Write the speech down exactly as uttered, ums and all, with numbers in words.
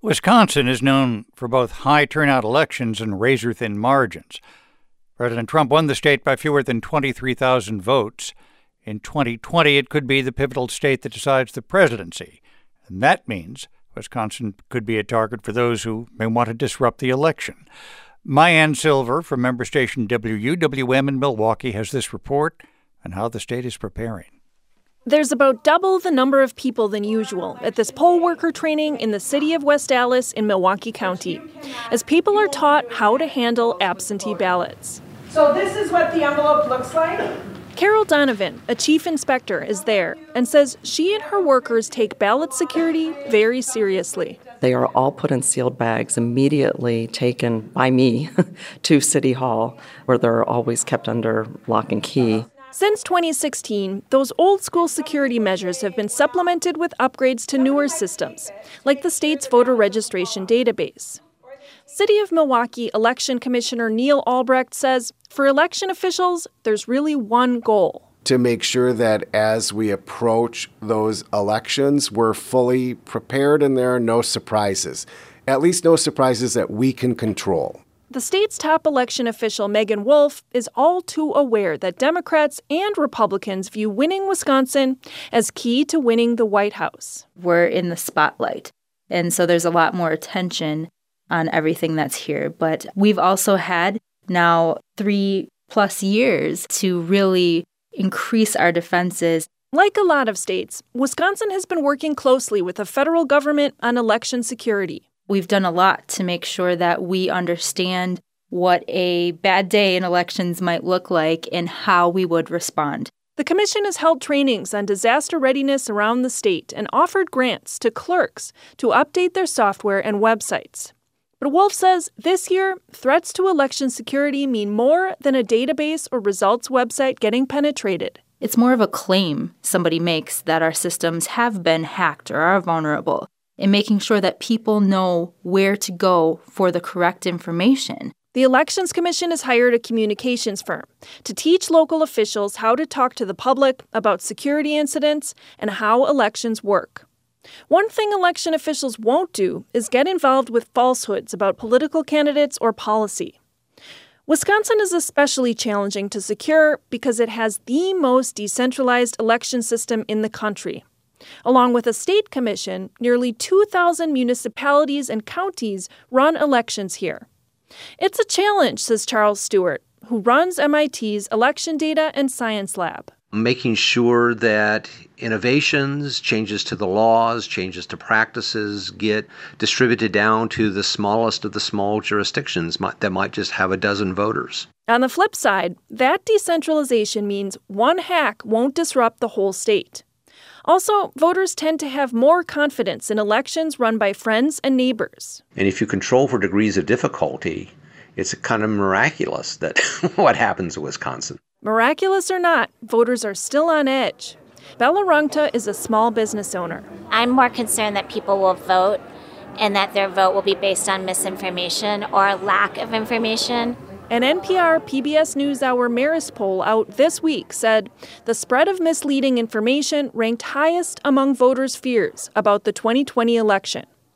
Wisconsin is known for both high turnout elections and razor-thin margins. President Trump won the state by fewer than twenty-three thousand votes. In twenty twenty, it could be the pivotal state that decides the presidency. And that means Wisconsin could be a target for those who may want to disrupt the election. My-Ann Silver from member station W U W M in Milwaukee has this report on how the state is preparing. There's about double the number of people than usual at this poll worker training in the city of West Allis in Milwaukee County, as people are taught how to handle absentee ballots. So this is what the envelope looks like. Carol Donovan, a chief inspector, is there and says she and her workers take ballot security very seriously. They are all put in sealed bags, immediately taken by me to City Hall, where they're always kept under lock and key. Since twenty sixteen, those old-school security measures have been supplemented with upgrades to newer systems, like the state's voter registration database. City of Milwaukee Election Commissioner Neil Albrecht says for election officials, there's really one goal. To make sure that as we approach those elections, we're fully prepared and there are no surprises, at least no surprises that we can control. The state's top election official, Megan Wolf, is all too aware that Democrats and Republicans view winning Wisconsin as key to winning the White House. We're in the spotlight, and so there's a lot more attention on everything that's here. But we've also had now three plus years to really increase our defenses. Like a lot of states, Wisconsin has been working closely with the federal government on election security. We've done a lot to make sure that we understand what a bad day in elections might look like and how we would respond. The commission has held trainings on disaster readiness around the state and offered grants to clerks to update their software and websites. But Wolf says this year, threats to election security mean more than a database or results website getting penetrated. It's more of a claim somebody makes that our systems have been hacked or are vulnerable, and making sure that people know where to go for the correct information. The Elections Commission has hired a communications firm to teach local officials how to talk to the public about security incidents and how elections work. One thing election officials won't do is get involved with falsehoods about political candidates or policy. Wisconsin is especially challenging to secure because it has the most decentralized election system in the country. Along with a state commission, nearly two thousand municipalities and counties run elections here. It's a challenge, says Charles Stewart, who runs M I T's Election Data and Science Lab. Making sure that innovations, changes to the laws, changes to practices get distributed down to the smallest of the small jurisdictions that might just have a dozen voters. On the flip side, that decentralization means one hack won't disrupt the whole state. Also, voters tend to have more confidence in elections run by friends and neighbors. And if you control for degrees of difficulty, it's kind of miraculous that what happens in Wisconsin. Miraculous or not, voters are still on edge. Bella Rungta is a small business owner. I'm more concerned that people will vote and that their vote will be based on misinformation or lack of information. An N P R P B S NewsHour Marist poll out this week said the spread of misleading information ranked highest among voters' fears about the twenty twenty election.